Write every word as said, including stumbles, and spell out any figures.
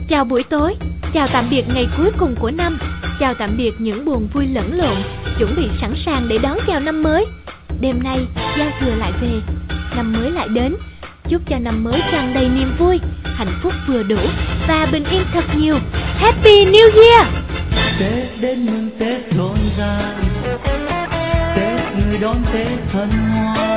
Chào buổi tối, chào tạm biệt ngày cuối cùng của năm, chào tạm biệt những buồn vui lẫn lộn, chuẩn bị sẵn sàng để đón chào năm mới. Đêm nay, giao thừa lại về, năm mới lại đến. Chúc cho năm mới tràn đầy niềm vui, hạnh phúc vừa đủ và bình yên thật nhiều. Happy New Year! Tết đến mừng Tết rộn ràng, Tết người đón Tết hân hoan.